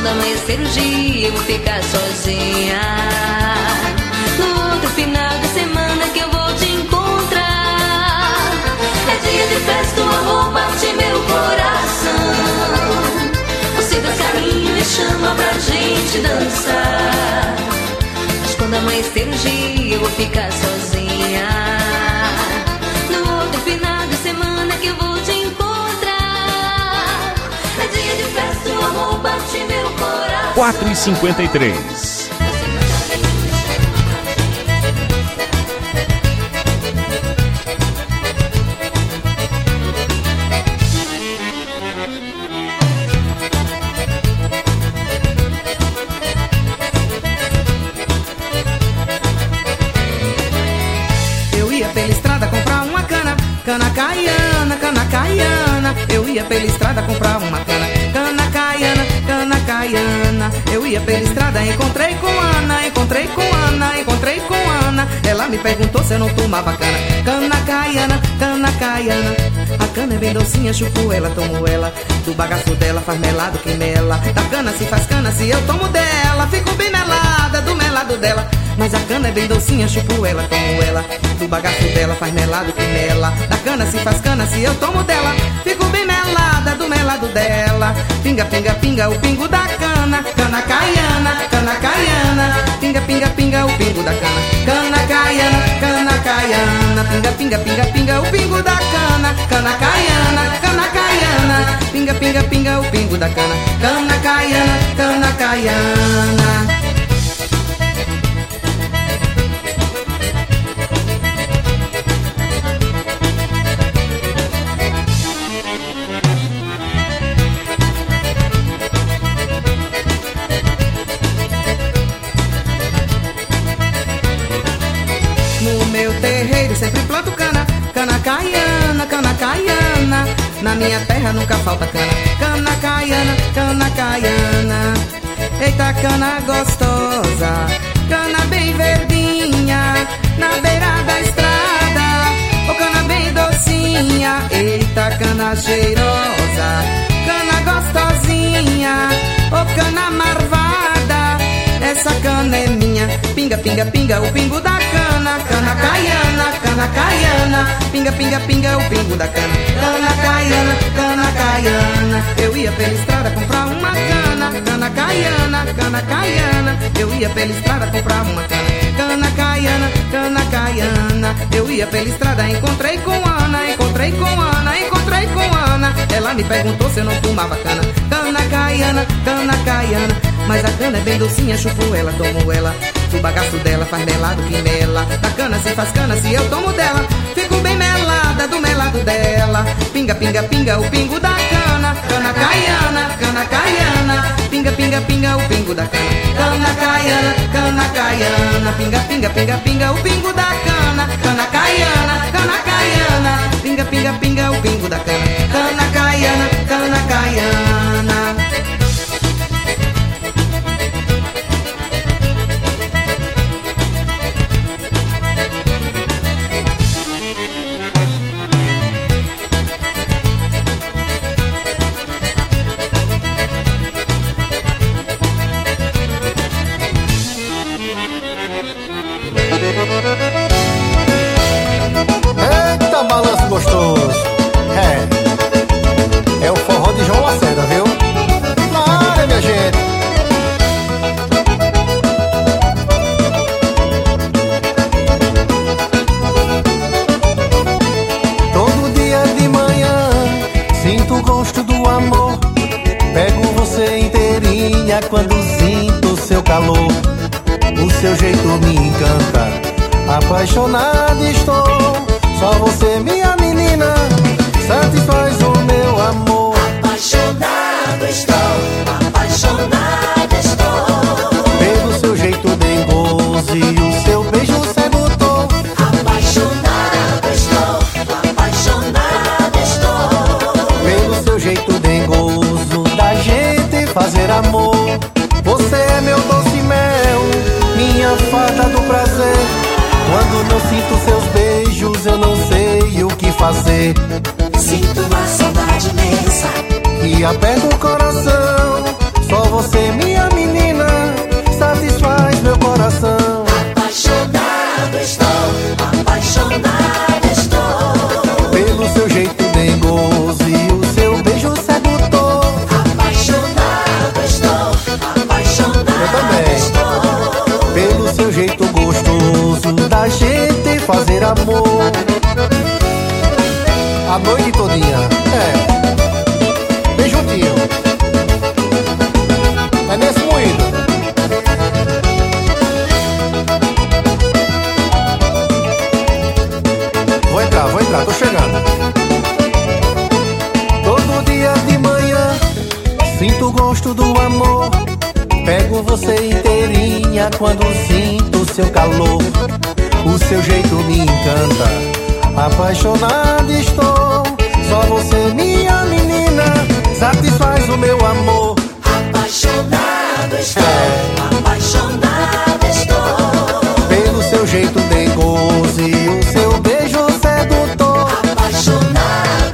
quando amanhecer o dia eu vou ficar sozinha. No outro final de semana que eu vou te encontrar. É dia de festa, o amor bate meu coração. Você faz carinho e chama pra gente dançar. Mas quando amanhecer o dia eu vou ficar sozinha. No outro final de semana que eu vou te encontrar. É dia de festa, o amor bate meu coração. 4h53. Cana caiana, eu ia pela estrada comprar uma cana. Cana caiana, eu ia pela estrada, encontrei com Ana. Ela me perguntou se eu não tomava cana. Cana caiana, a cana é bem docinha, chupo ela, tomo ela. Do bagaço dela faz melado que mela. Da cana se faz cana, se eu tomo dela, fico bem melada, do melado dela. Mas a cana é bem docinha, chupo ela, tomo ela. Do bagaço dela faz melado que mela. Da cana se faz cana, se eu tomo dela, fico bem melada, do melado dela. Pinga, pinga, pinga, o pingo da cana. Cana caiana, pinga, pinga, pinga, o pingo da cana. Cana caiana, pinga, pinga, pinga, pinga, o pingo da cana. Cana caiana, pinga, pinga, pinga, o pingo da cana. Cana caiana. Sempre planto cana caiana. Na minha terra nunca falta cana. Cana caiana. Eita, cana gostosa, cana bem verdinha, na beira da estrada. Oh, cana bem docinha, eita, cana cheirosa, cana gostosinha. Oh, cana marvada, essa cana é minha. Pinga, pinga, pinga, o pingo da cana. Cana caiana, pinga, pinga, pinga, o pingo da cana. Cana caiana, eu ia pela estrada comprar uma cana. Cana caiana, eu ia pela estrada comprar uma cana. Cana caiana, eu ia pela estrada, encontrei com Ana. Ela me perguntou se eu não fumava cana. Cana caiana, mas a cana é bem docinha, chupo ela, tomo ela. Do bagaço dela faz melado que mela. Da cana se faz cana, se eu tomo dela, fico bem melada, do melado dela. Pinga, pinga, pinga, o pingo da cana. Cana caiana, pinga, pinga, pinga, o pingo da cana. Cana caiana, pinga, pinga, pinga, pinga, o pingo da cana. Cana caiana, pinga, pinga, pinga, o pingo da cana. Cana caiana. Eita, balanço gostoso. É o forró de João Lacerda, viu? Na área, minha gente. Todo dia de manhã sinto o gosto do amor. Pego você inteirinha quando sinto o seu calor. O seu jeito me encanta, apaixonado estou. Só você, minha menina, satisfaz o meu amor. Apaixonado estou. Pelo seu jeito dengoso e o seu beijo sedutor. Apaixonado estou. Pelo seu jeito dengoso da gente fazer amor. Você é meu doce mel, minha fada do prazer. Quando não sinto seus beijos, eu não sei o que fazer. Sinto uma saudade imensa que aperta o coração. Só você fazer amor a noite todinha. Bem juntinho. É nesse moído. Vou entrar, tô chegando. Todo dia de manhã sinto o gosto do amor. Pego você inteirinha quando sinto seu calor. O seu jeito me encanta, apaixonado estou. Só você, minha menina, satisfaz o meu amor. Apaixonado estou, apaixonado estou. Pelo seu jeito dengoso e o seu beijo sedutor. Apaixonado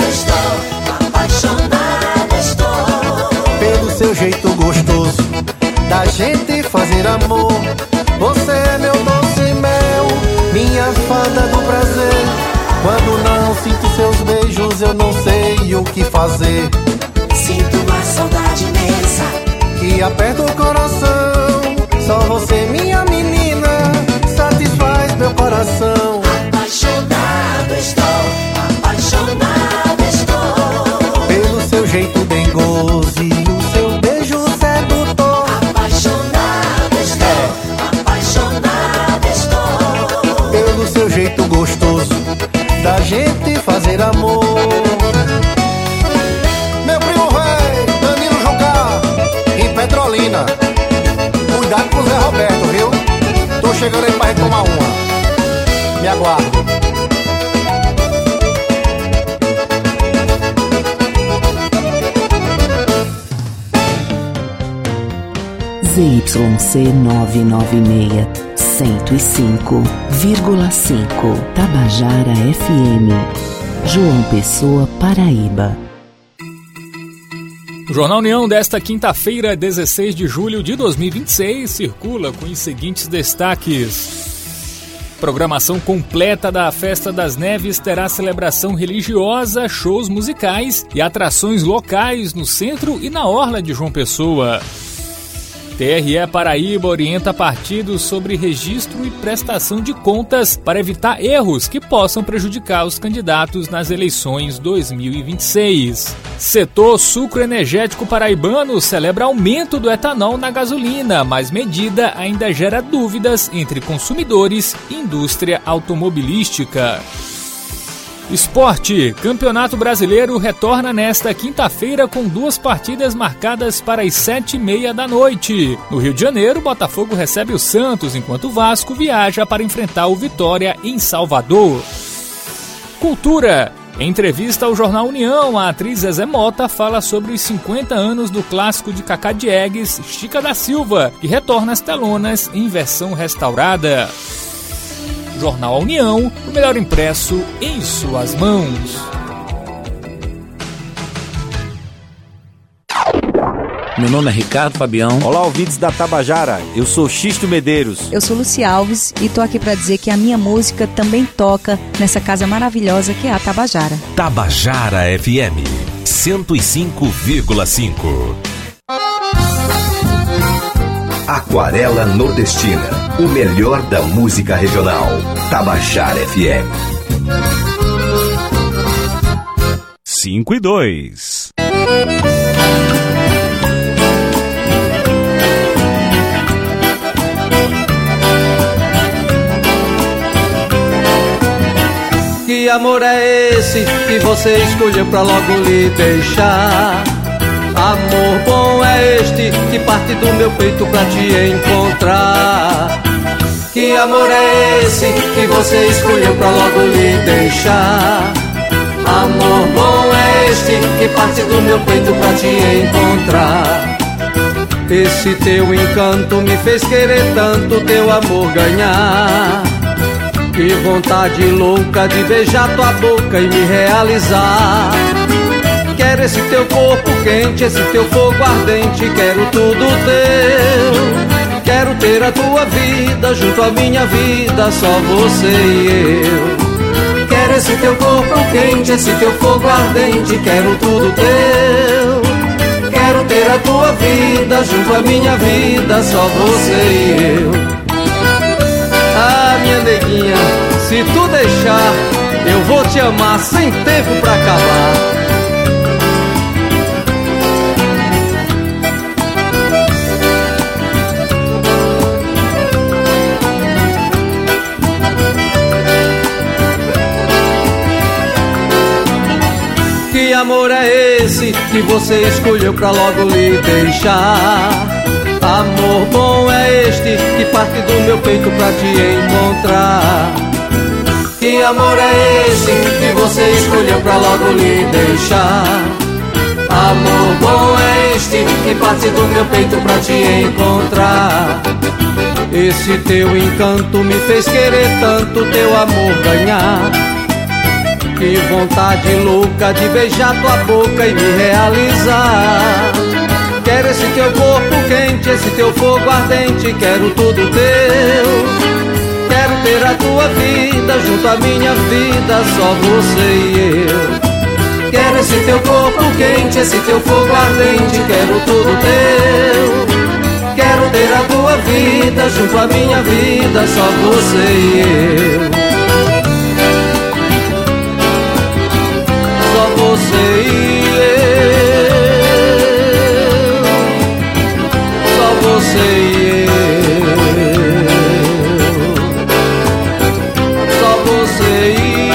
estou. Pelo seu jeito gostoso da gente fazer amor. Você é meu doce mel, minha fada do prazer. Quando não sinto seus beijos eu não sei o que fazer. Sinto uma saudade imensa que aperta o coração. Só você, minha menina, satisfaz meu coração. Apaixonado estou. Pelo seu jeito dengoso e o seu beijo sedutor. Apaixonado estou. Pelo seu jeito gostoso da gente fazer amor. Meu primo véi, Danilo Jucá, em Petrolina. Cuidado com o Zé Roberto, viu? Tô chegando aí pra gente tomar uma. Me aguarde. ZYC 996, 105,5 Tabajara FM, João Pessoa, Paraíba. O Jornal União desta quinta-feira, 16 de julho de 2026, circula com os seguintes destaques. Programação completa da Festa das Neves terá celebração religiosa, shows musicais e atrações locais no centro e na orla de João Pessoa. TRE Paraíba orienta partidos sobre registro e prestação de contas para evitar erros que possam prejudicar os candidatos nas eleições 2026. Setor sucroenergético paraibano celebra aumento do etanol na gasolina, mas medida ainda gera dúvidas entre consumidores e indústria automobilística. Esporte. Campeonato Brasileiro retorna nesta quinta-feira com 2 partidas marcadas para as 7h30 da noite. No Rio de Janeiro, Botafogo recebe o Santos, enquanto o Vasco viaja para enfrentar o Vitória em Salvador. Cultura. Em entrevista ao Jornal União, a atriz Zezé Mota fala sobre os 50 anos do clássico de Cacá Diegues, Chica da Silva, que retorna às telonas em versão restaurada. Jornal União, o melhor impresso em suas mãos. Meu nome é Ricardo Fabião. Olá, ouvintes da Tabajara. Eu sou Xisto Medeiros. Eu sou Luci Alves e tô aqui para dizer que a minha música também toca nessa casa maravilhosa que é a Tabajara. Tabajara FM 105,5. Aquarela Nordestina, o melhor da música regional. Tabajara FM 5:02. Que amor é esse que você escolheu pra logo lhe deixar? Amor bom é este que parte do meu peito pra te encontrar. Que amor é esse que você escolheu pra logo lhe deixar? Amor bom é este que parte do meu peito pra te encontrar. Esse teu encanto me fez querer tanto teu amor ganhar. Que vontade louca de beijar tua boca e me realizar. Quero esse teu corpo quente, esse teu fogo ardente, quero tudo teu. Quero ter a tua vida junto à minha vida, só você e eu. Quero esse teu corpo quente, esse teu fogo ardente, quero tudo teu. Quero ter a tua vida junto à minha vida, só você e eu. Ah, minha neguinha, Se tu deixar, eu vou te amar sem tempo pra acabar. Que amor é esse que você escolheu pra logo lhe deixar? Amor bom é este que parte do meu peito pra te encontrar. Que amor é esse que você escolheu pra logo lhe deixar? Amor bom é este que parte do meu peito pra te encontrar. Esse teu encanto me fez querer tanto teu amor ganhar. Que vontade louca de beijar tua boca e me realizar. Quero esse teu corpo quente, esse teu fogo ardente, quero tudo teu. Quero ter a tua vida junto à minha vida, só você e eu. Quero esse teu corpo quente, esse teu fogo ardente, quero tudo teu. Quero ter a tua vida junto à minha vida, só você e eu. Só você e eu, só você e eu, só você e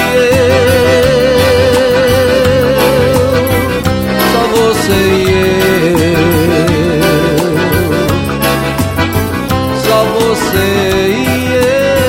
eu, só você e eu, só você e eu.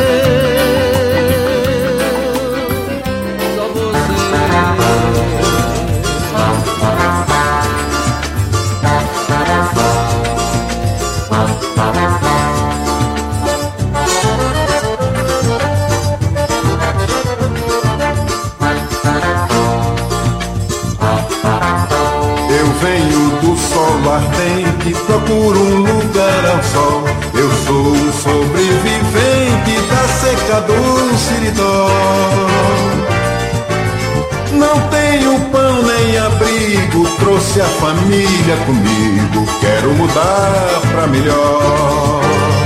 Ardente, procuro um lugar ao sol. Eu sou um sobrevivente da seca do Siridó. Não tenho pão nem abrigo, trouxe a família comigo. Quero mudar pra melhor.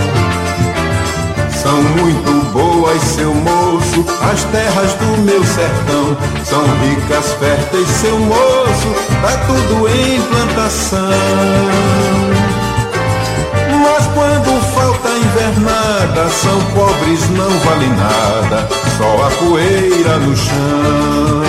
São muito boas, seu moço, as terras do meu sertão. São ricas, férteis, seu moço, tá tudo em plantação. Mas quando falta invernada, são pobres, não vale nada, só a poeira no chão.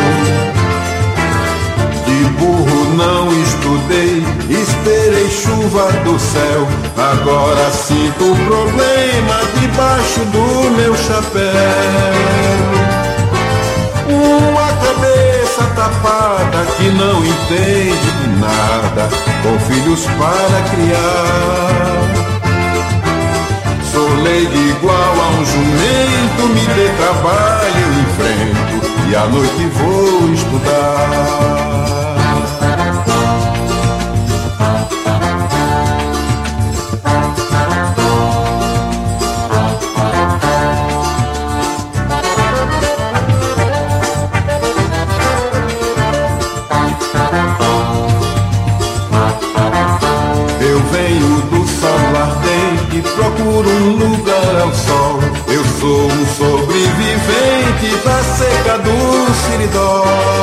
De burro não estudei, esperei chuva do céu. Agora sinto o problema debaixo do meu chapéu. Uma cabeça tapada que não entende de nada, com filhos para criar. Sou leigo igual a um jumento, me dê trabalho, eu enfrento, e à noite vou estudar. Procuro um lugar ao sol. Eu sou um sobrevivente da seca do Siridó.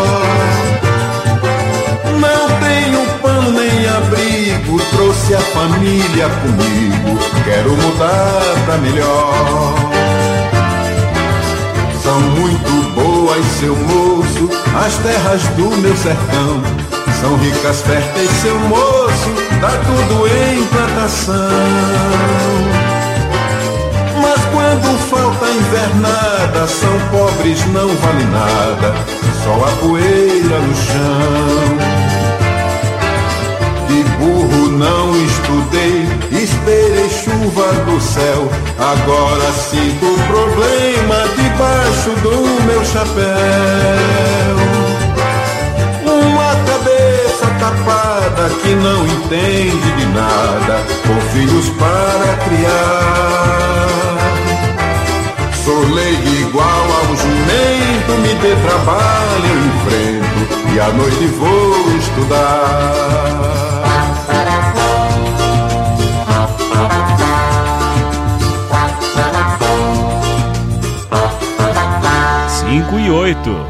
Não tenho pão nem abrigo, trouxe a família comigo. Quero mudar pra melhor. São muito boas, seu moço, as terras do meu sertão. São ricas, férteis, seu moço, dá tudo em plantação. Mas quando falta invernada, são pobres, não vale nada, só a poeira no chão. De burro não estudei, esperei chuva do céu. Agora sinto o problema debaixo do meu chapéu. Uma cabeça tapada que não entende de nada, com filhos para criar. Sou leigo igual a um jumento, me dê trabalho, eu enfrento, e à noite vou estudar. 18.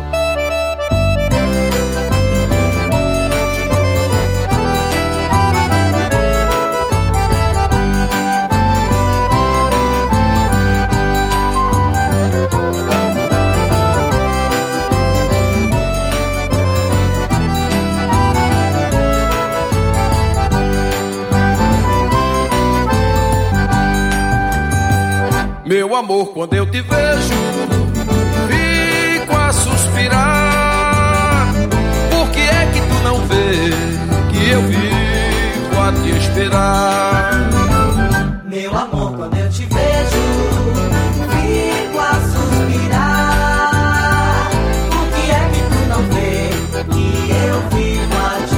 Meu amor, quando eu te vejo, fico a suspirar. Por que é que tu não vê que eu vivo a te esperar? Meu amor, quando eu te vejo, fico a suspirar. Por que é que tu não vê que eu vivo a te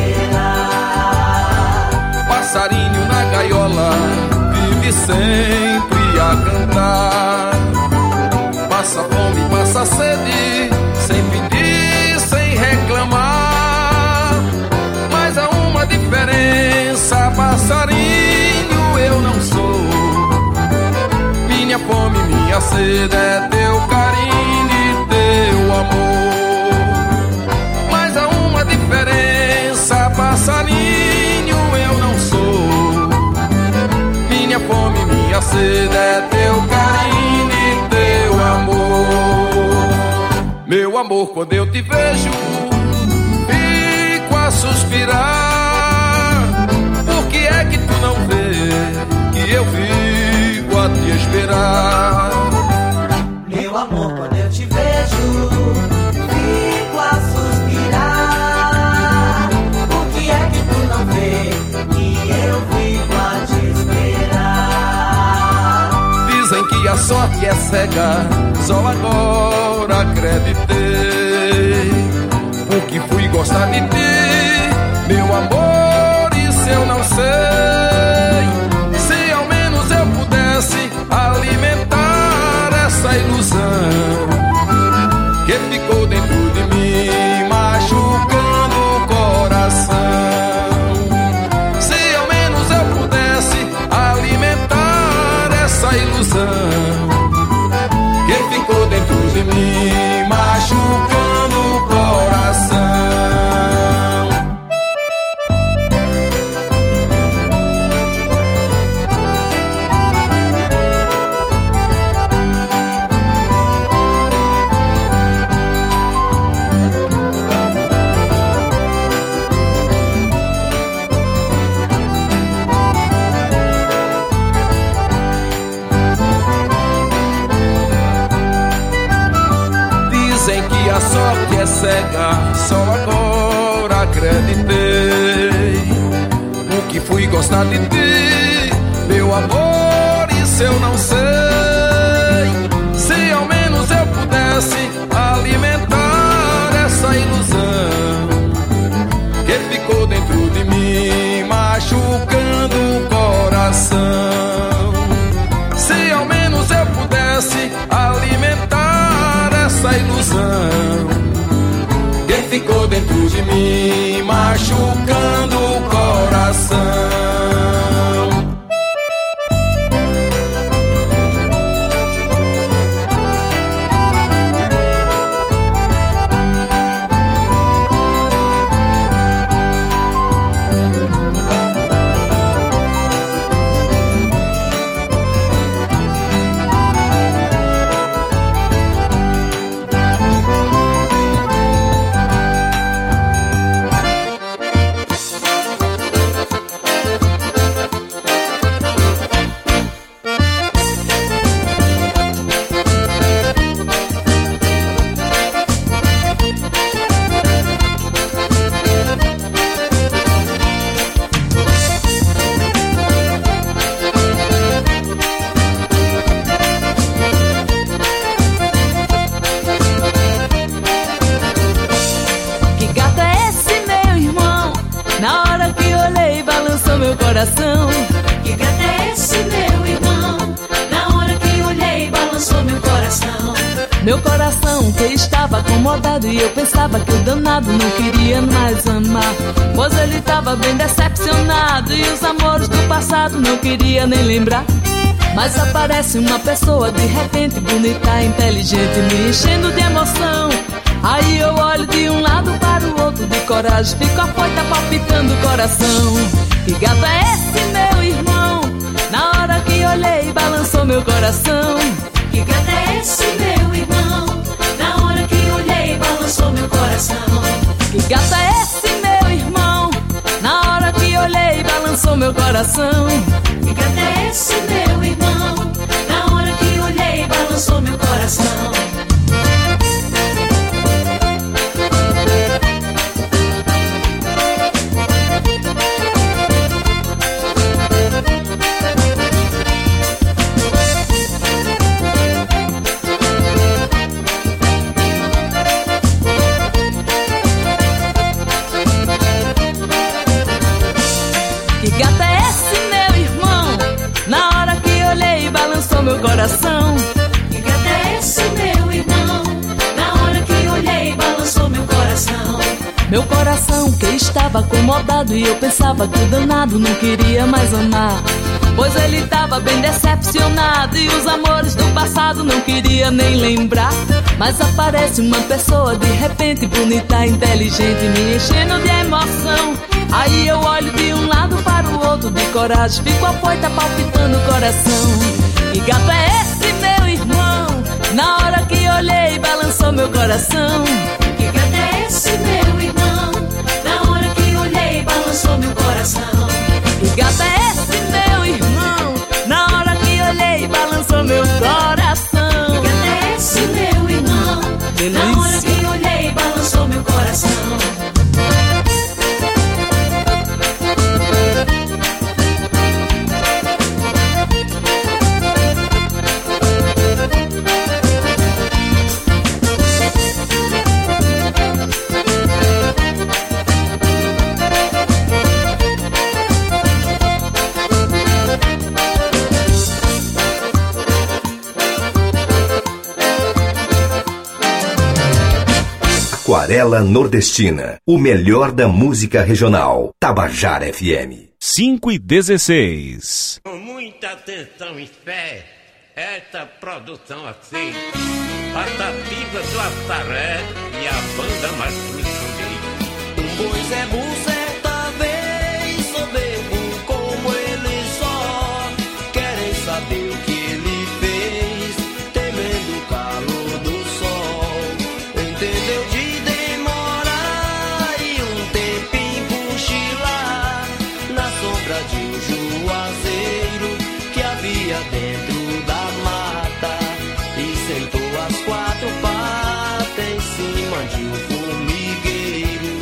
esperar? Passarinho na gaiola vive sempre a cantar. Passa fome, passa sede, sem pedir, sem reclamar. Mas há uma diferença, passarinho, eu não sou. Minha fome, minha sede é teu carinho e teu amor. Mas há uma diferença, passarinho, eu não sou. Minha fome, minha sede é teu carinho e teu amor. Meu amor, quando eu te vejo, fico a suspirar. Por que é que tu não vê que eu vivo a te esperar? Meu amor, quando eu te vejo, fico a suspirar. Por que é que tu não vê que eu vivo a te esperar? Dizem que a sorte é cega, só agora acreditei. Porque fui gostar de ti, meu amor, isso eu não sei. Se ao menos eu pudesse alimentar essa ilusão que ficou dentro de mim, machucando o coração. Se ao menos eu pudesse alimentar essa ilusão que ficou dentro de mim, machucando o coração. Dizem que a sorte é cega, só agora acreditei. Porque fui gostar de ti, meu amor, isso eu não sei. Se ao menos eu pudesse alimentar essa ilusão que ficou dentro de mim, machucando o coração. Se ao menos eu pudesse alimentar essa ilusão que ficou dentro de mim, machucando o coração. coração. Que gato é esse, meu irmão? Na hora que olhei, balançou meu coração. Meu coração que estava acomodado e eu pensava que o danado não queria mais amar, pois ele estava bem decepcionado e os amores do passado não queria nem lembrar. Mas aparece uma pessoa de repente bonita, inteligente, me enchendo de emoção. Aí eu olho de um lado para o outro, de coragem fico afoita palpitando o coração. Que gato é esse, meu irmão? Na hora que olhei balançou meu coração. Que gato é esse, meu irmão? Na hora que olhei balançou meu coração. Que gato é esse, meu irmão? Na hora que olhei balançou meu coração. Que gato é esse, meu irmão? Na hora que olhei balançou meu coração. Que gato é esse, meu irmão? Na hora que olhei balançou meu coração. Que gato é esse, meu irmão? Na hora que olhei balançou meu coração. Meu coração que estava acomodado e eu pensava que o danado não queria mais amar, pois ele estava bem decepcionado e os amores do passado não queria nem lembrar. Mas aparece uma pessoa de repente bonita, inteligente, me enchendo de emoção. Aí eu olho de um lado para o outro, de coragem fico afoita palpitando o coração. Que gato é esse, meu irmão? Na hora que olhei balançou meu coração. Que gato é esse, meu irmão? Na hora que olhei balançou meu coração. Que gato é esse, meu irmão? Na hora que olhei balançou meu coração. Que gato é esse, meu irmão? Delícia. Na hora que olhei balançou meu coração. Aquarela Nordestina, o melhor da música regional. Tabajara FM. 5:16. Com muita atenção e fé, esta produção assim, Patativa do Assaré e a banda mais Um boi Zé certa vez soberbo como ele só, querem saber o que ele fez, temendo o calor do sol. Entendeu de demorar e um tempinho cochilar na sombra de um juazeiro que havia dentro da mata, e sentou as quatro patas em cima de um formigueiro.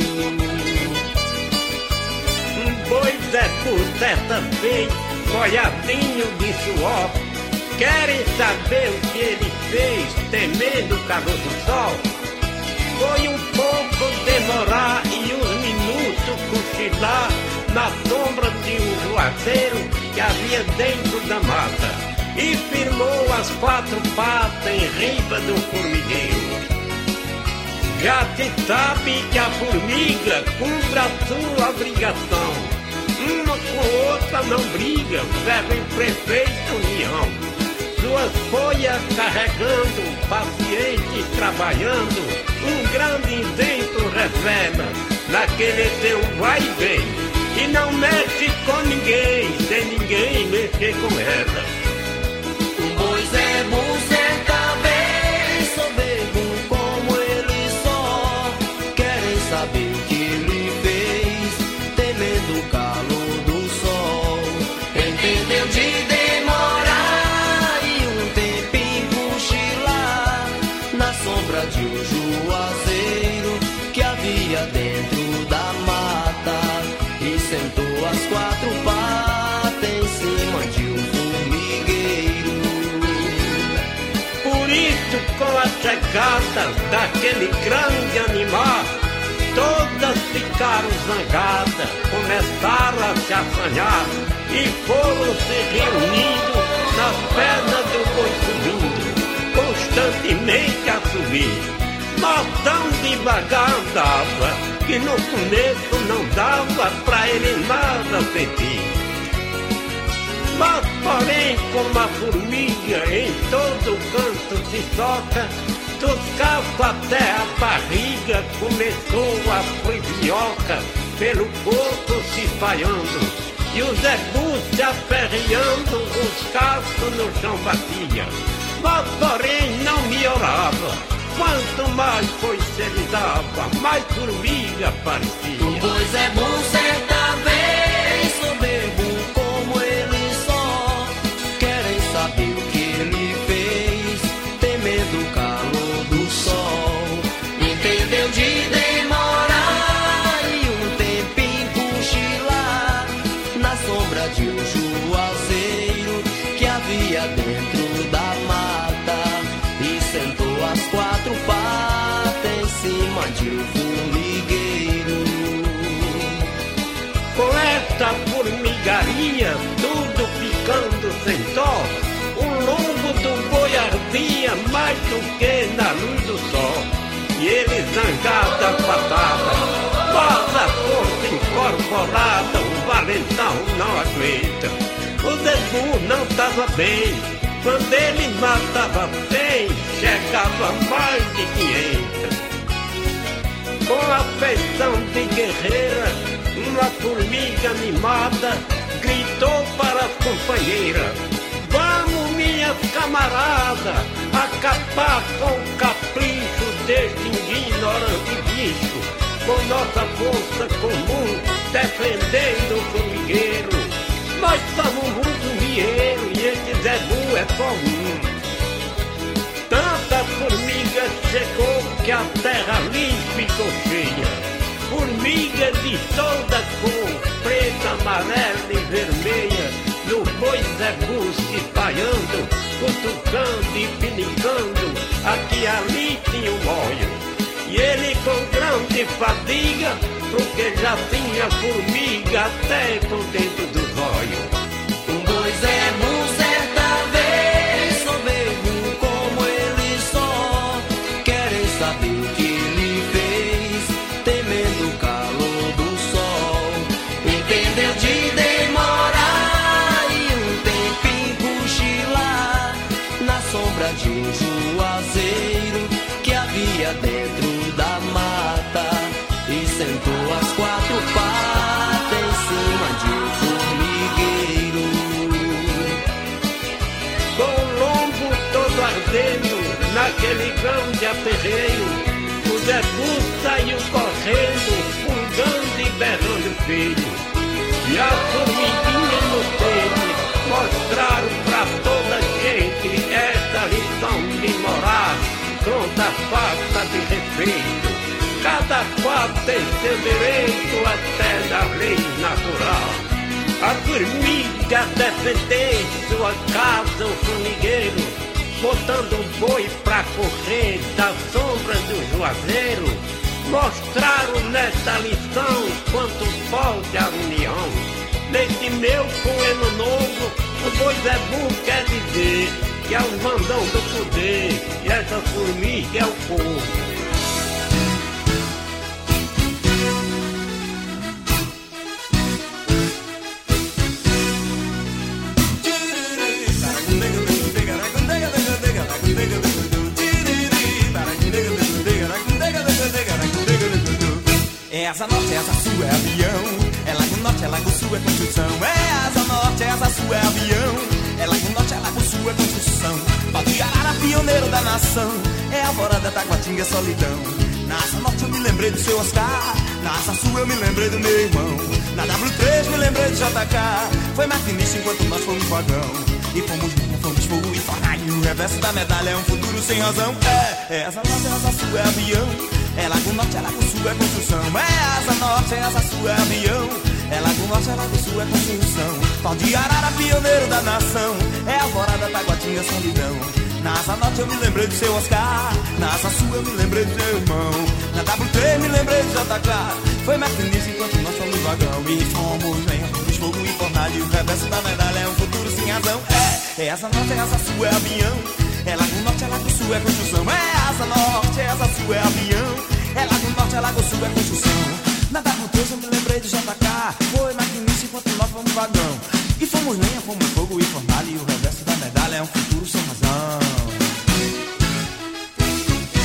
Pois é, por certa vez, molhadinho de suor, querem saber o que ele fez, temendo o calor do sol. Foi um pouco demorar e uns minutos cochilar na sombra de um juazeiro que havia dentro da mata, e firmou as quatro patas em riba do formigueiro. Já se sabe que a formiga cumpre a sua obrigação, uma com outra não briga, servem prefeito união. Suas folhas carregando, paciente trabalhando, um grande intento revela naquele seu vai e vem, e não mexe com ninguém, sem ninguém mexer com ela. Pois é, certa vez soberbo como ele só, querem saber o que ele fez, temendo o calor do sol. Entendeu de demorar e um tempinho cochilar na sombra de um juazeiro que havia dentro da mata, e sentou as quatro patas em cima de um formigueiro. Por isso, com a chegada daquele grande animal, todas ficaram zangadas, começaram a se assanhar e foram se reunindo nas pernas do boi subindo, constantemente a subir. Mas tão devagar andava, que no começo não dava pra ele nada sentir. Mas porém, como a formiga em todo canto se soca, dos calços até a barriga começou a frivioca, pelo corpo se espalhando. E o Zé Bu se aperreando, os calços no chão batia. Mas porém não melhorava. Quanto mais coicelizava, mais formiga parecia. O boi Zé Bu certa vez, soberbo como ele só, querem saber o que ele fez, temendo o calor do sol. Entendeu de demorar e um tempinho cochilar na sombra de um juazeiro que havia dentro da mata, e sentou as quatro patas em cima de um formigueiro. Com esta formigaria, tudo ficando sem dó, o lombo do boi ardia mais do que na luz do sol. E ele zangado a patada, mas a força incorporada, o valentão não aguenta. O Zé Bu não estava bem, quando ele matava bem, chegava mais de 500. Com a feição de guerreira, uma formiga animada gritou para as companheiras: vamos, minhas camaradas, acabar com o capricho deste ignorante bicho, com nossa força comum, defendendo o formigueiro. Nós somos muito dinheiro e esse Zé Bu é só um. Tanta formiga chegou que a terra ali ficou cheia. Formiga de toda cor, preta, amarela e vermelha, no boi Zé Bu se espalhando, cutucando e pinicando, aqui e ali tinha um óleo. E ele com grande fadiga, porque já tinha formiga até por dentro do olhos. Um boi Zé Bu certa vez, soberbo como ele só, querem saber o que ele fez, temendo o calor do sol. Entendeu de demorar e um tempinho cochilar na sombra de um juazeiro que havia dentro da mata, e sentou as quatro patas em cima de um formigueiro. Com o lombo todo ardendo, naquele grande aperreio, o Zé Bu saiu correndo, fungando e berrando feio. E a formiguinha no tênis mostraram pra toda a gente essa lição de moral, pronta falta de respeito. Cada qual tem seu direito até da lei natural. A formiga defender sua casa, o formigueiro, botando o boi pra correr da sombra do juazeiro, mostraram nesta lição quanto pode a união. Neste meu poema novo, o boi Zé Bu quer dizer que é o mandão do poder, e essa formiga é o povo. É asa norte, asa sul é avião. É lago norte, é lago sul é construção. É asa norte, asa sul é avião. É lago norte, é lago sul é construção. Pau de arara, pioneiro da nação. É alvorada, Taguatinga, é solidão. Na asa norte eu me lembrei do seu Oscar. Na asa sul eu me lembrei do meu irmão. Na W3 me lembrei do JK. Foi maquinista enquanto nós fomos vagão. E fomos linha, fomos fogo e fornalho. O reverso da medalha é um futuro sem razão. É asa norte, asa sul é avião. É lago norte, é lago sul, é construção. É asa norte, é asa sul, é avião. É lago norte, é lago sul, é construção. Pau de arara, pioneiro da nação. É alvorada, Taguatinga, solidão. Na asa norte eu me lembrei do seu Oscar. Na asa sul eu me lembrei do seu irmão. Na W3 me lembrei do JK. Foi maquinista enquanto nós fomos vagão. E fomos lenha, fomos fogo e fornalho. O reverso da medalha é um futuro sem razão. É asa norte, é asa sul, é avião. É lago norte, é lago sul, é construção. É asa norte, é asa sul, é avião. É lago norte, é lago sul, é construção. Na W3 eu me lembrei do JK. Foi maquinista enquanto nós fomos vagão. E fomos lenha, fomos fogo e fornalho. E o reverso da medalha é um futuro sem razão.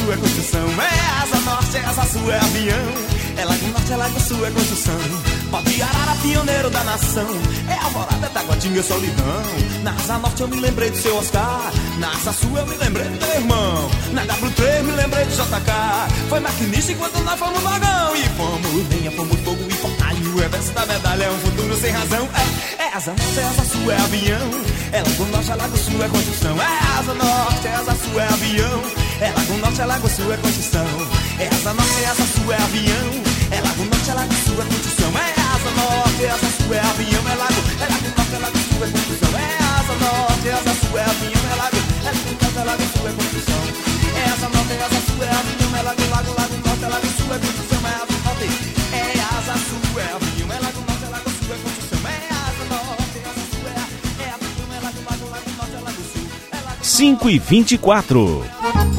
Sul, é construção. É asa norte, asa sul, é avião. É lago norte, é lago sul, é construção. Pode Arara, pioneiro da nação. É alvorada, é Taguatinga, solidão. Na asa norte eu me lembrei do seu Oscar. Na asa sul eu me lembrei do teu irmão. Na W3 me lembrei do JK. Foi maquinista enquanto nós fomos vagão. E fomos lenha, fomos fogo e fortalho. O reverso da medalha é um futuro sem razão. É asa norte, é asa sul, é avião. É lago norte, é lago sul, é construção. É asa norte, é asa sul, é avião. É lago norte, é lago sul, é construção. É asa norte, é asa sul, é avião. É lago norte, é lago sul, é construção. É asa norte, é asa sul, é avião. É lago norte, é lago sul, é construção. É asa norte, é asa sul, é avião. É lago norte, é lago sul, é construção. É asa norte, é asa sul, é avião. É lago norte, é lago sul, é construção. É asa norte, é asa sul, é avião. É lago norte, é lago sul, é construção. É asa norte, é asa sul, é avião. É lago norte, é lago sul. 5h24.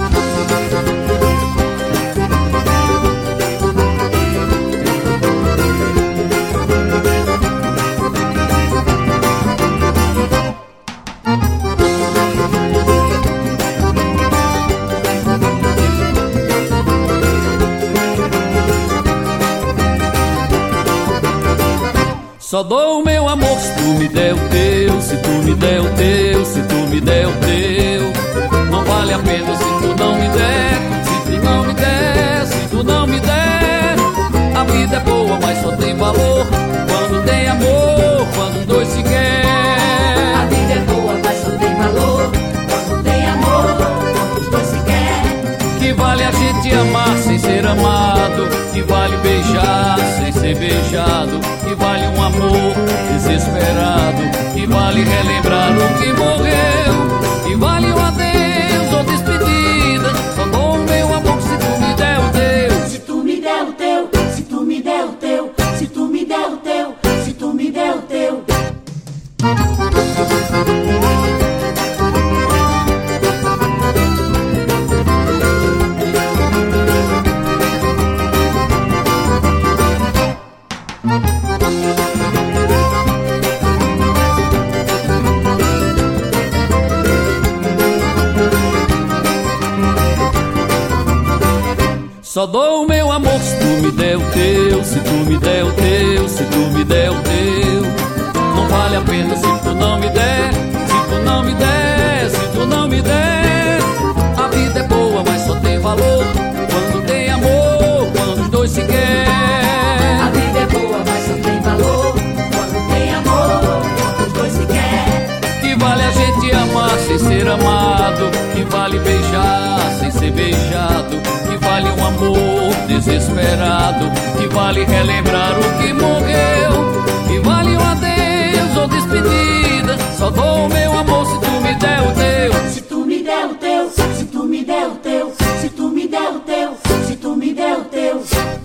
Só dou o meu amor se tu me der o teu, se tu me der o teu, se tu me der o teu. Não vale a pena se tu não me der, se tu não me der, se tu não me der. A vida é boa, mas só tem valor quando tem amor, quando dois se quer. A vida é boa, mas só tem valor quando tem amor, quando os dois se quer. Que vale a gente amar sem ser amado, que vale beijar sem ser beijado, que vale um amor desesperado, que vale relembrar o que morreu, que vale um adeus ou despedida. Só dou o meu amor se tu me der o teu. Se tu me der o teu, se tu me der o teu, se tu me der o teu, se tu me der o teu. Só dou o meu amor se tu me der o teu, se tu me der o teu, se tu me der o teu. Não vale a pena se tu não me der, se tu não me der, se tu não me der. A vida é boa, mas só tem valor quando tem amor, quando os dois se quer. A vida é boa, mas só tem valor quando tem amor, quando os dois se quer. Que vale a gente amar sem ser amado, que vale beijar sem ser beijado, que vale um amor desesperado, que vale relembrar o que morreu, que vale um adeus ou despedida. Só dou o meu amor se tu me der o teu. Se tu me der o teu, se tu me der o teu, se tu me der o teu, se tu me der o teu.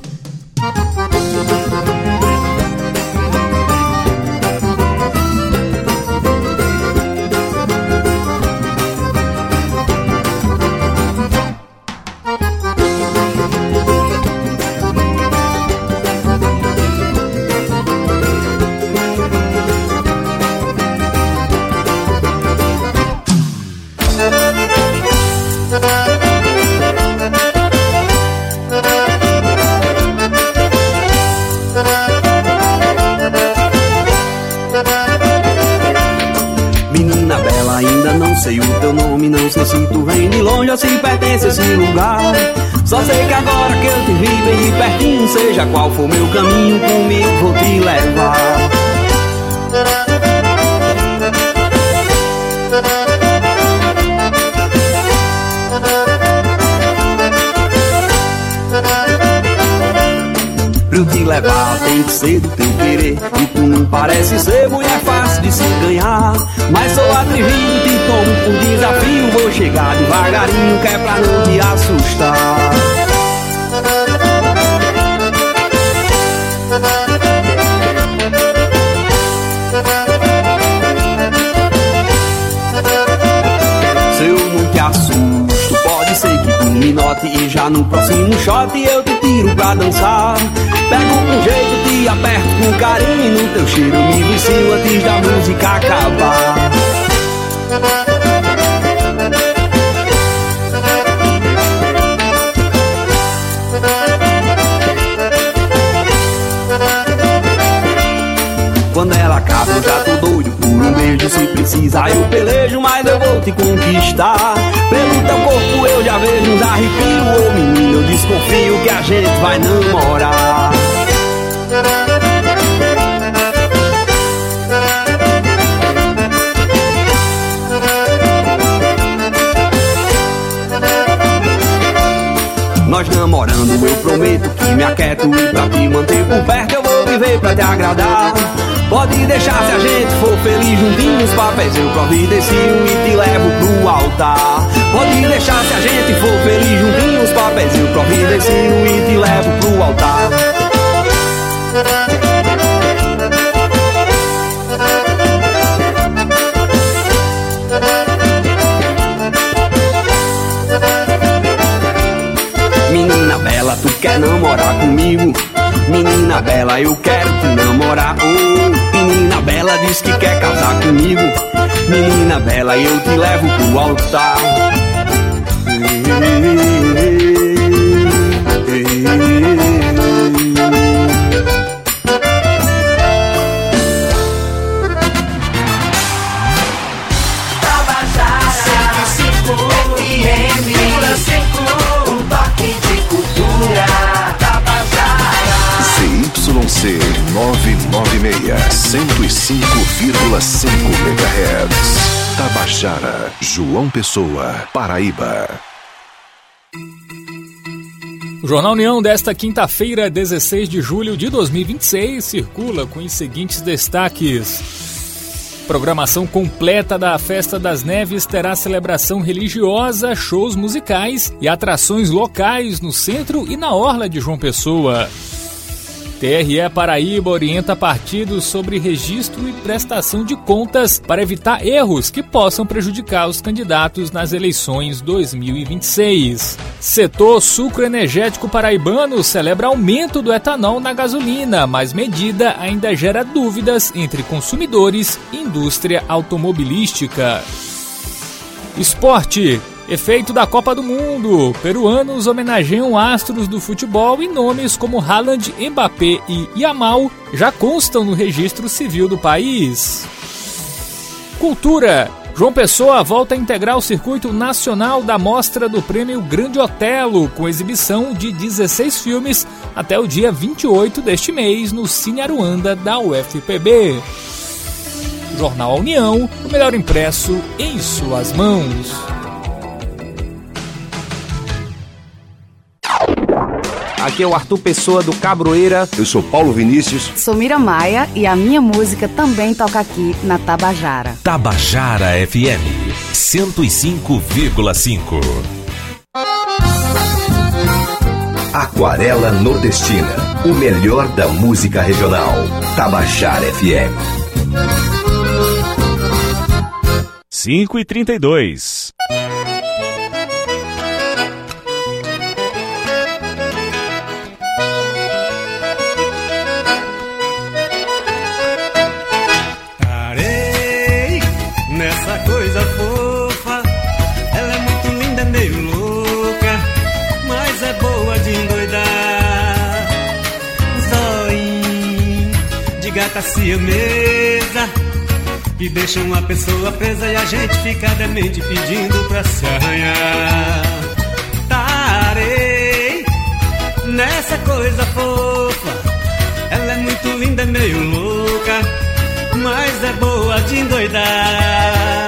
Menina bela, ainda não sei o teu nome, não sei se tu vem de longe ou se pertence a esse lugar. Só sei que agora que eu te vi bem de pertinho, seja qual for meu caminho, comigo vou te levar. Pra eu te levar tem que ser do teu querer, e tu não parece ser mulher fácil de se ganhar. Mas sou atrevido, te tomo por desafio, vou chegar devagarinho que é pra não te assustar. Se eu não te assusto, pode ser que tu me note, e já no próximo shot eu te tiro pra dançar. Pego com jeito, te aperto com carinho, no teu cheiro me vicio antes da música acabar. Quando ela acaba eu já tô doido por um beijo. Se precisar eu pelejo, mas eu vou te conquistar. Pelo teu corpo eu já vejo uns arrepios. Ô menino, eu desconfio que a gente vai namorar. Nós namorando eu prometo que me aquieto. E pra te manter por perto eu vou viver pra te agradar. Pode deixar se a gente for feliz juntinhos. Papéis eu providencio e te levo pro altar. Pode deixar se a gente for feliz juntinhos. Papéis eu providencio e te levo pro altar. Menina bela, tu quer namorar comigo? Menina bela, eu quero te namorar. Oh, menina bela, diz que quer casar comigo. Menina bela, eu te levo pro altar. ZYC 996, 105,5 MHz. Tabajara, João Pessoa, Paraíba. O Jornal União desta quinta-feira, 16 de julho de 2026, circula com os seguintes destaques. Programação completa da Festa das Neves terá celebração religiosa, shows musicais e atrações locais no centro e na orla de João Pessoa. TRE Paraíba orienta partidos sobre registro e prestação de contas para evitar erros que possam prejudicar os candidatos nas eleições 2026. Setor sucroenergético paraibano celebra aumento do etanol na gasolina, mas medida ainda gera dúvidas entre consumidores e indústria automobilística. Esporte. Efeito da Copa do Mundo. Peruanos homenageiam astros do futebol e nomes como Haaland, Mbappé e Yamal já constam no registro civil do país. Cultura. João Pessoa volta a integrar o circuito nacional da mostra do Prêmio Grande Otelo, com exibição de 16 filmes até o dia 28 deste mês no Cine Aruanda da UFPB. Jornal União, o melhor impresso em suas mãos. Aqui é o Arthur Pessoa do Cabroeira. Eu sou Paulo Vinícius. Sou Mira Maia e a minha música também toca aqui na Tabajara. Tabajara FM 105,5. Aquarela Nordestina, o melhor da música regional. Tabajara FM. 5h32. Coisa fofa, ela é muito linda, meio louca, mas é boa de endoidar. Zóio de gata siamesa, que deixa uma pessoa presa e a gente fica demente pedindo pra se arranhar. Tarei nessa coisa fofa, ela é muito linda, meio louca, mas é boa de endoidar.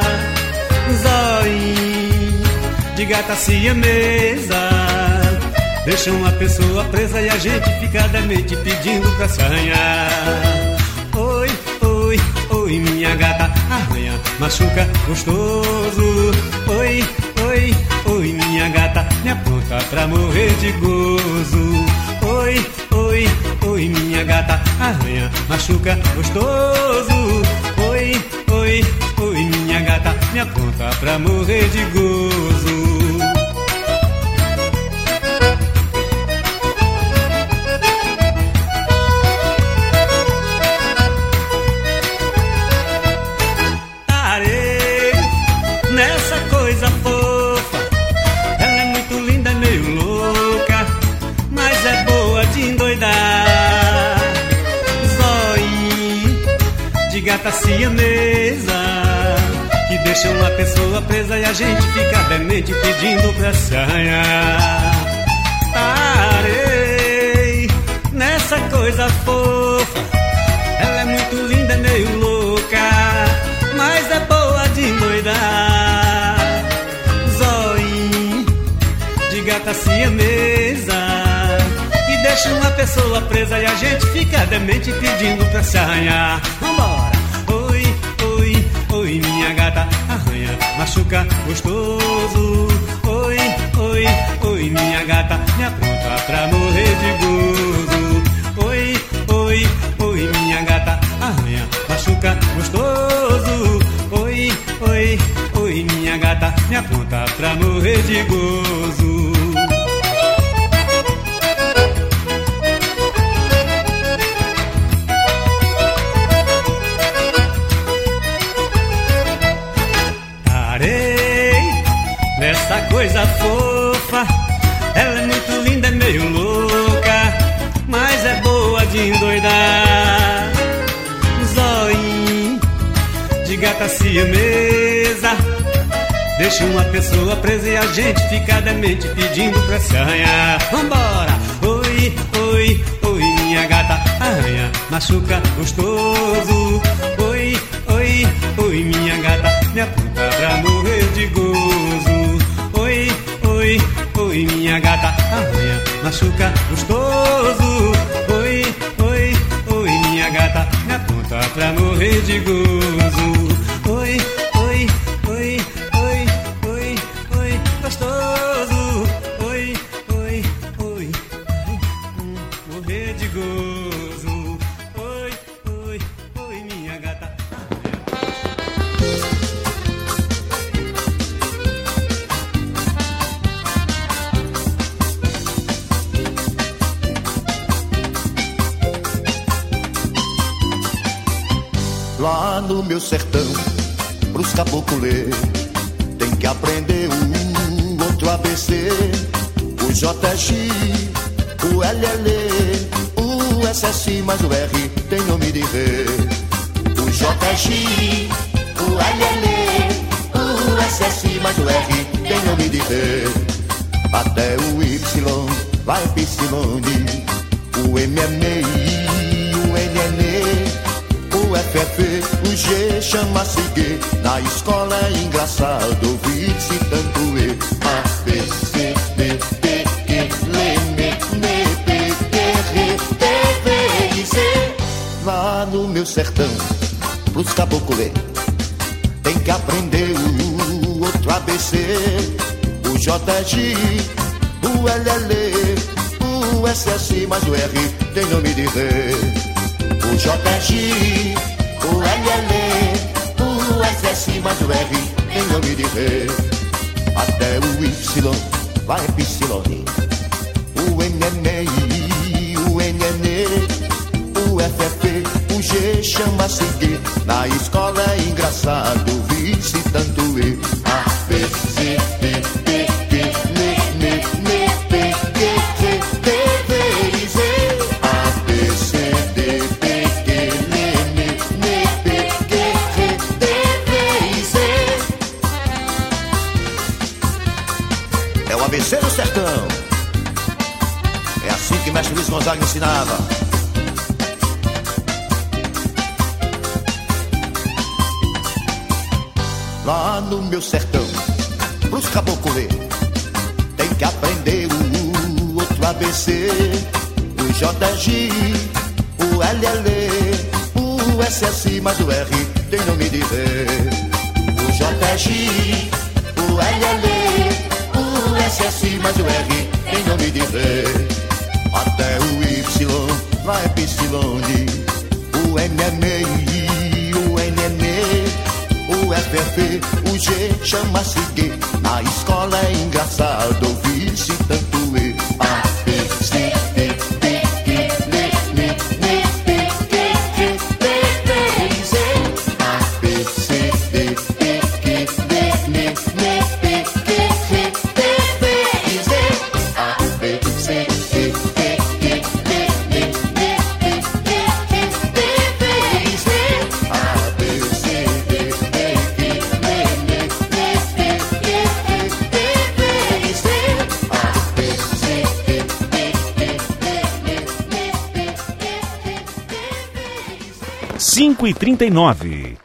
Zóio de gata siamesa, deixa uma pessoa presa e a gente fica demente pedindo pra se arranhar. Oi, oi, oi, minha gata, arranha, machuca, gostoso. Oi, oi, oi, minha gata, me apronta pra morrer de gozo. Oi, oi, oi, minha gata, arranha, machuca, gostoso. Oi, oi, oi, minha gata, me apronta pra morrer de gozo. Arei nessa coisa fofa, ela é muito linda, meio louca, mas é boa de endoidar. Zóio de gata siamesa, que deixa uma pessoa presa e a gente fica demente pedindo pra se arranhar. Parei nessa coisa fofa, ela é muito linda, é meio louca, mas é boa de endoidar. Zóio de gata siamesa, que deixa uma pessoa presa e a gente fica demente pedindo pra se arranhar. Vambora! Oi, oi, oi, minha gata, arranha, machuca, gostoso. Oi, oi, oi, minha gata, me apronta pra morrer de gozo. Oi, oi, oi, minha gata, arranha, machuca, gostoso. Oi, oi, oi, minha gata, me apronta pra morrer de gozo. Nessa coisa fofa, ela é muito linda, é meio louca, mas é boa de endoidar. Zóio de gata siamesa, deixa uma pessoa presa e a gente fica demente pedindo pra se arranhar. Vambora! Oi, oi, oi, minha gata, arranha, machuca, gostoso. Oi, oi, oi, minha gata, me aponta pra morrer de gozo. Oi, oi, oi, minha gata, arranha, machuca, gostoso. Oi, oi, oi, minha gata, me aponta pra morrer de gozo. Oi, oi, oi, oi, oi, oi, gostoso. Oi, oi, oi, morrer de gozo. Oi, oi, oi, minha gata. Lá no meu sertão, pros caboclos ler, tem que aprender um outro ABC. O JG, o LL, o SSI, mas o R tem nome de rei. O JG, o LL, o SSI, mas o R tem nome de rei. Até o Y vai Epsilone, o MMI, o NN, o FF, o G chama-se G. Na escola é engraçado ouvir-se tanto E. A, B, C, D, P, Q, L, M, N, P, Q, R, T, V e Z. Lá no meu sertão, pros caboclos ler, tem que aprender o outro ABC. O JG, o LL, o SSI, mas o R tem nome de rei. O JG, o LL, o SSI, mas o R tem nome de rei. Até o Y vai Epsilone, o NNI, o NN, o FF, o G chama-se G. Na escola é engraçado ouvir-se tanto E. A, B, C, D, P, Q, L, M, N, P, Q, R, T, V e Z. A, B, C, D, P, Q, L, M, N, P, Q, R, T, V e Z. É o ABC do sertão. É assim que mestre Luiz Gonzaga ensinava. Lá no meu sertão, pros caboclos ler, tem que aprender o outro ABC. O JG, o LL, o SSI, mas o R tem nome de rei. O JG, o LL, o SSI, mas o R tem nome de rei. Até o Y vai Epsilone, o MMI, o NN, o FF, o G chama-se G. Na escola é engraçado ouvir-se tanto E. A, B, C, D, P, Q, L, M, N, P, Q, R, T, V e Z. A, B, C, D, P, Q, L, M, N, P, Q, R, T, V e Z. A, B, C, D, P, Q, L, M, N, P, Q, R, T, V e Z. A, 5h39.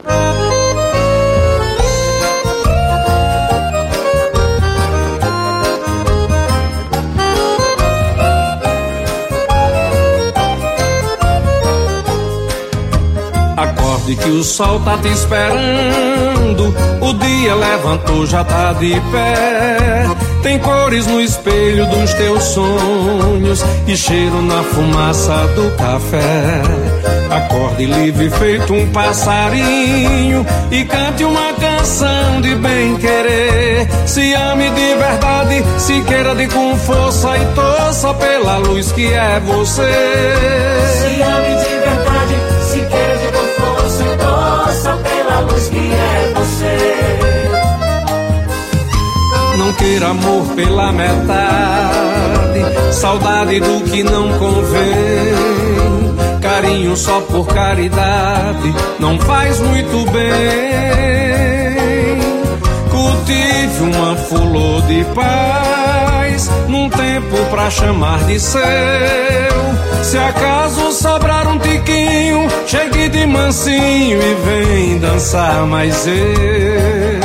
Acorde que o sol tá te esperando, o dia levantou, já tá de pé. Tem cores no espelho dos teus sonhos e cheiro na fumaça do café. Acorde livre feito um passarinho e cante uma canção de bem-querer. Se ame de verdade, se queira de com força e torça pela luz que é você. Se ame de verdade, se queira de com força e torça pela luz que é você. Não queira amor pela metade, saudade do que não convém. Carinho só por caridade não faz muito bem. Cultive uma flor de paz num tempo pra chamar de seu. Se acaso sobrar um tiquinho, chegue de mansinho e vem dançar mais eu.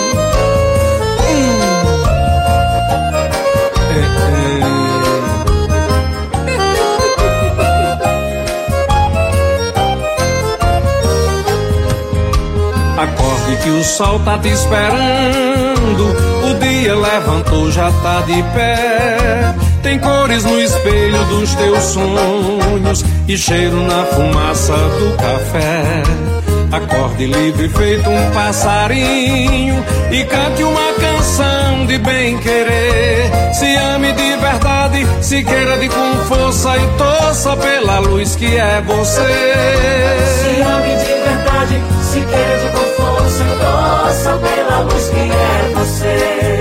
Acorde que o sol tá te esperando, o dia levantou, já tá de pé. Tem cores no espelho dos teus sonhos e cheiro na fumaça do café. Acorde livre feito um passarinho e cante uma canção de bem-querer. Se ame de verdade, se queira de com força e torça pela luz que é você. Se ame de verdade, se queira de com força e torça pela luz que é você.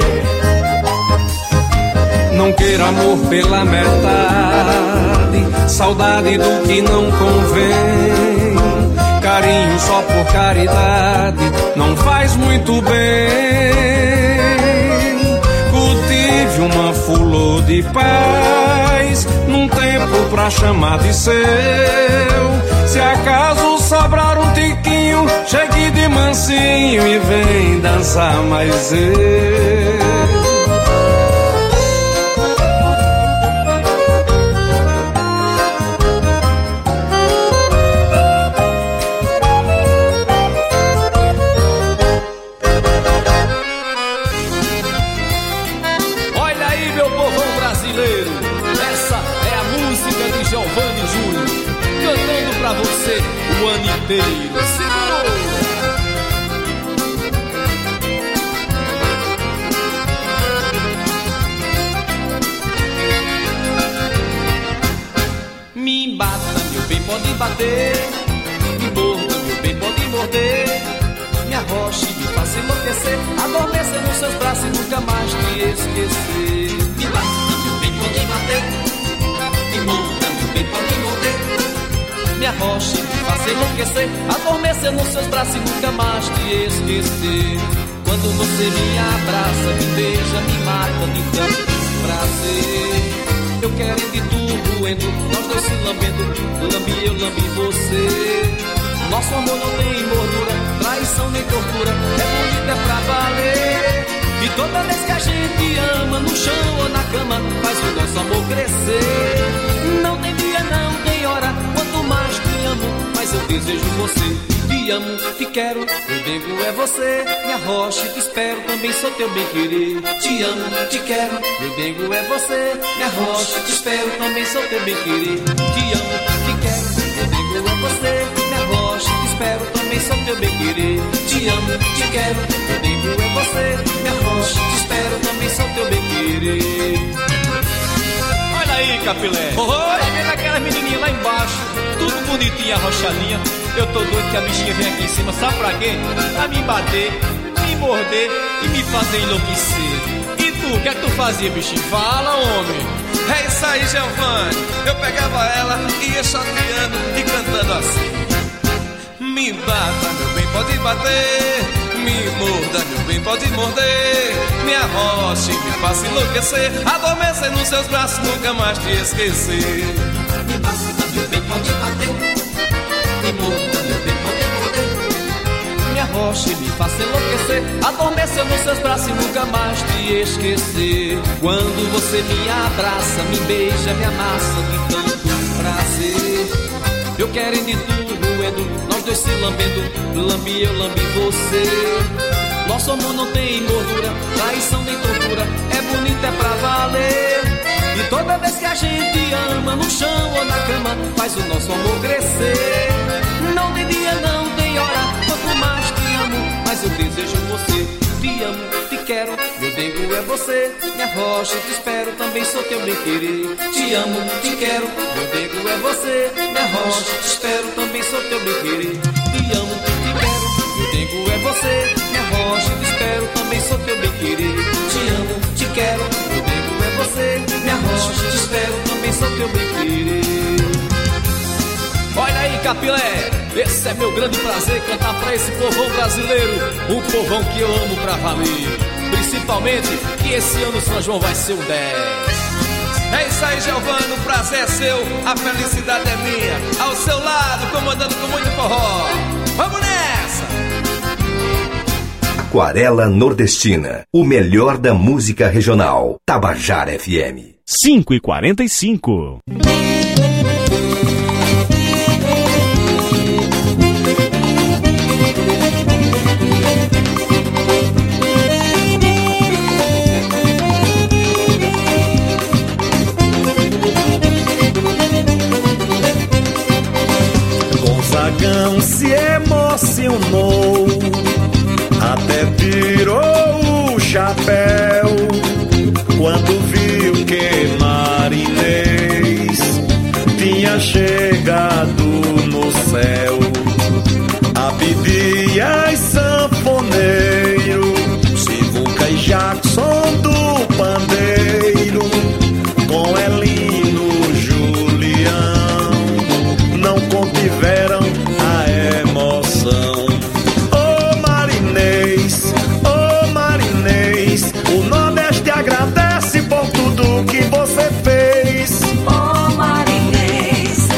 Não queira amor pela metade, saudade do que não convém. Carinho só por caridade não faz muito bem. Cultive uma flor de paz num tempo pra chamar de seu. Se acaso sobrar um tiquinho, chegue de mansinho e vem dançar mais eu. O ano inteiro. Segura! Me bata, meu bem, pode bater. Me morda, meu bem, pode morder. Me arroche, me faça enlouquecer. Adormeça nos seus braços e nunca mais te esquecer. Me bata, meu bem, pode bater. Me morda, meu bem, pode morder. Me arroche, me faça enlouquecer. Adormecer nos seus braços e nunca mais te esquecer. Quando você me abraça, me beija, me mata de tanto prazer. Eu quero de tudo, doendo, nós dois se lambendo. Lambi eu, lambi você. Nosso amor não tem mordura, traição nem tortura. É bonito, é pra valer. E toda vez que a gente ama, no chão ou na cama, faz o nosso amor crescer. Não tem dia, não tem hora, quanto mais te amo, mais eu desejo você. Te amo, te quero, meu dengo é você. Me arroche, te espero, também sou teu bem-querer. Te amo, te quero, meu dengo é você. Me arroche, te espero, também sou teu bem-querer. Te amo, te quero, meu dengo é você. Me arroche, te espero, também sou teu bem-querer. Te amo, te quero, meu dengo é você. Me arroche, te espero, também sou teu bem-querer. Olha aí, Capilé. Olha vendo aquela menininha lá embaixo, tudo bonitinha, arrochadinha. Eu tô doido que a bichinha vem aqui em cima, sabe pra quê? Pra me bater, me morder e me fazer enlouquecer. E tu, o que é que tu fazia, bichinho? Fala, homem. É isso aí, Giovanni. Eu pegava ela, ia chateando e cantando assim. Me bata, meu bem, pode bater. Me morda, meu bem, pode morder. Me arroche, me faça enlouquecer. Adormecer nos seus braços, nunca mais te esquecer. Me bata, meu bem, pode bater. me morda, meu bem, poder. Me arrocha e me faça enlouquecer, adormeça nos seus braços e nunca mais te esquecer. Quando você me abraça, me beija, me amassa de tanto prazer. Eu querendo de tudo, roendo, nós dois se lambendo, lambe eu, lambe você. Nosso amor não tem gordura, traição nem tortura, é bonito, é pra valer. E toda vez que a gente ama, no chão ou na cama, faz o nosso amor crescer. Não tem dia, não tem hora, quanto mais te amo, mais eu desejo você. Te amo, te quero, meu dengo é você. Me arrocha, te espero, também sou teu bem querer. Te amo, te quero, meu dengo é você. Me arrocha, te espero, também sou teu bem querer. Te amo, te quero, meu dengo é você. Me arrocha, te espero, também sou teu bem querer. Te amo, te quero, meu dengo é você. Me arrocha, te espero, também sou teu bem querer. Olha aí, Capilé, esse é meu grande prazer, cantar pra esse povão brasileiro, um povão que eu amo pra valer. Principalmente que esse ano São João vai ser um 10. É isso aí, Giovano, o prazer é seu, a felicidade é minha. Ao seu lado, comandando com muito forró. Vamos nessa! Aquarela Nordestina, o melhor da música regional. Tabajara FM. 5h45. Gonzagão se emocionou, até tirou o chapéu quando viu que Marinês tinha chegado no céu. Abdias sanfoneiro, Sivuca e Jackson do pandeiro, com Elino Julião, não contiveram a emoção. Ô Marinês, o Nordeste agradece por tudo que você fez. Ô Marinês,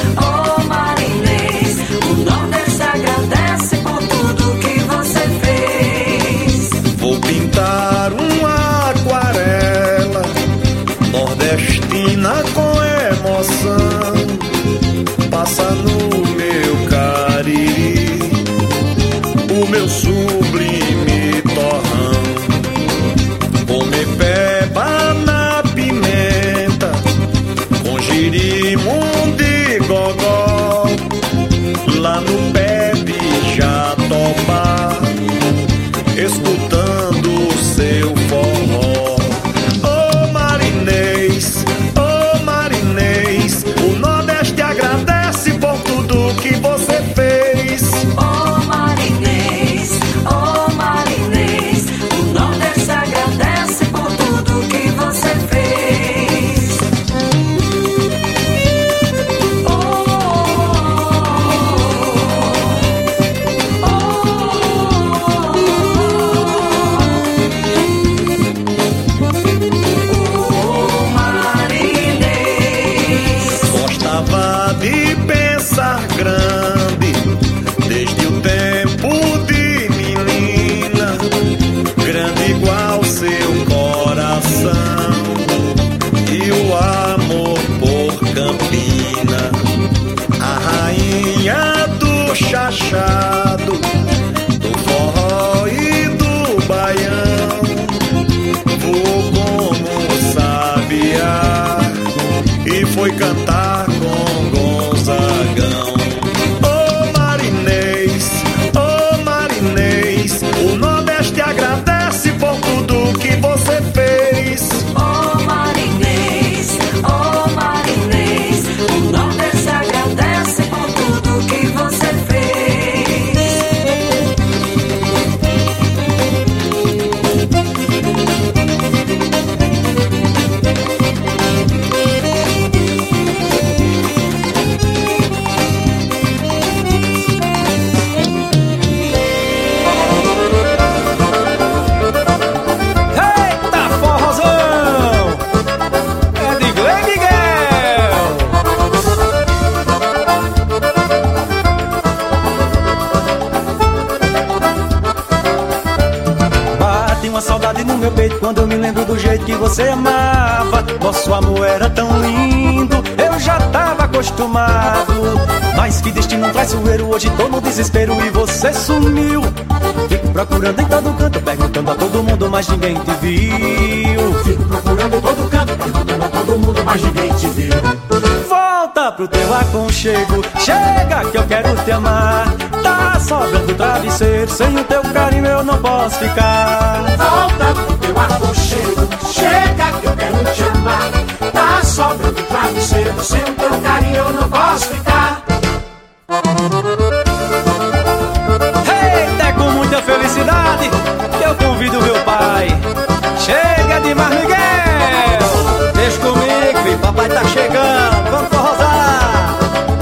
o Nordeste agradece por tudo que você fez. Vou pintar uma aquarela nordestina com emoção, passa no meu Cariri, o meu sublime torrão. Come peba na pimenta, com girimundo e gogó, lá no pé de Jatobá, escutando o seu forró. Ô Marinês, o Nordeste agradece por tudo que você fez. Ô Marinês, uma saudade no meu peito quando eu me lembro do jeito que você amava. Nosso amor era tão lindo, eu já tava acostumado. Mas que destino traiçoeiro, hoje tô no desespero e você sumiu. Fico procurando em todo canto, perguntando a todo mundo, mas ninguém te viu. Fico procurando em todo canto, perguntando a todo mundo, mas ninguém te viu. Volta pro teu aconchego, chega que eu quero te amar. Tá sobrando travesseiro, sem o teu carinho eu não posso ficar. Volta pro teu aconchego, chega que eu quero te amar. Tá sobrando travesseiro, sem o teu carinho eu não posso ficar. Eita, com muita felicidade que eu convido meu pai. Chega de Mar Miguel, deixa comigo, filho, papai tá chegando, vamos forrosar.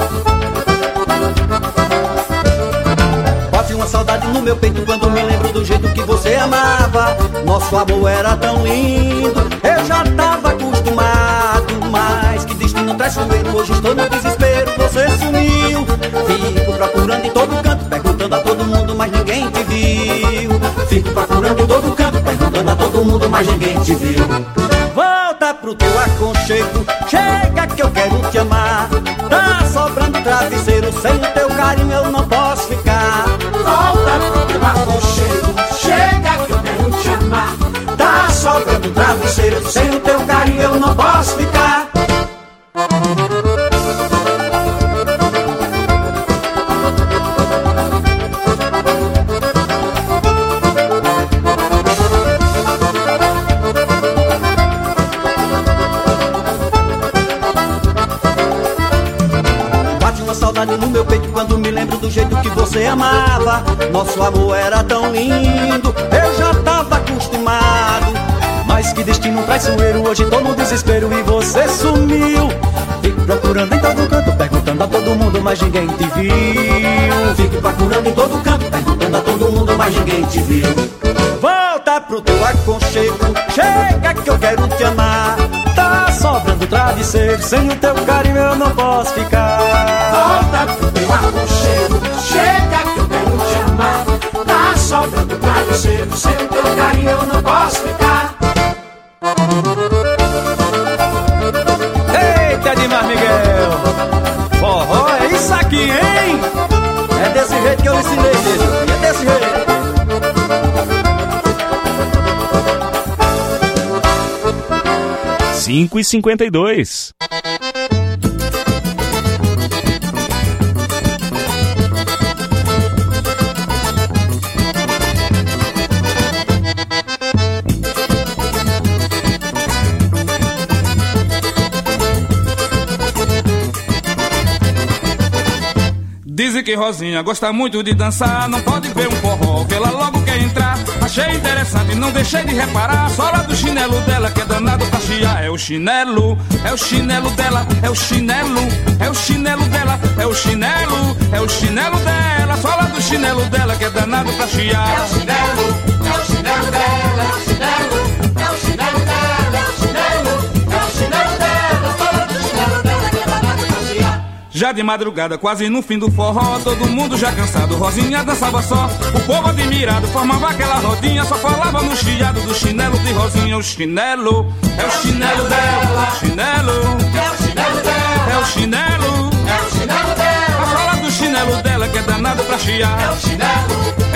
Bate uma saudade no meu peito quando me lembro do jeito que você amava. Nosso amor era tão lindo, eu já tava acostumado. Mas que destino traiçoeiro, hoje estou no desespero, você sumiu. Fico procurando em todo canto, perguntando a todo mundo, mas ninguém te viu. Fico procurando em todo canto, perguntando a todo mundo, mas ninguém te viu. Volta pro teu aconchego, chega que eu quero te amar. Tá sobrando travesseiro, sem o teu carinho eu não posso ficar. Volta pro teu aconchego, chega que eu quero te amar. Tá sobrando travesseiro, sem o teu carinho eu não posso ficar. No meu peito quando me lembro do jeito que você amava. Nosso amor era tão lindo, eu já tava acostumado. Mas que destino traiçoeiro, hoje tô no desespero e você sumiu. Fico procurando em todo canto, perguntando a todo mundo, mas ninguém te viu. Fico procurando em todo canto, perguntando a todo mundo, mas ninguém te viu. Volta pro teu aconchego, chega que eu quero te amar. Tá sobrando travesseiro, sem o teu carinho eu não posso ficar. Volta pro teu aconchego, chega que eu quero te amar. Tá sobrando travesseiro, sem o teu carinho eu não posso ficar. Eita, de Mar Miguel, forró é isso aqui, hein? É desse jeito que eu ensinei dele, é desse jeito. Cinco e 52. Dizem que Rosinha gosta muito de dançar, não pode ver um forró que ela logo quer entrar. Achei interessante, não deixei de reparar a sola do chinelo dela que é danado pra chiar. É o chinelo dela, é o chinelo, é o chinelo dela, é o chinelo dela, a sola do chinelo dela que é danado pra chiar. É o chinelo dela, é o chinelo, é o chinelo dela, é o chinelo dela, a sola do chinelo dela que é danado pra chiar. Já de madrugada, quase no fim do forró, todo mundo já cansado, Rosinha dançava só. O povo admirado formava aquela rodinha, só falava no chiado do chinelo de Rosinha. O chinelo, é o chinelo dela, chinelo, é o chinelo dela, é o chinelo dela, a sola do chinelo dela que é danado pra chiar. É o chinelo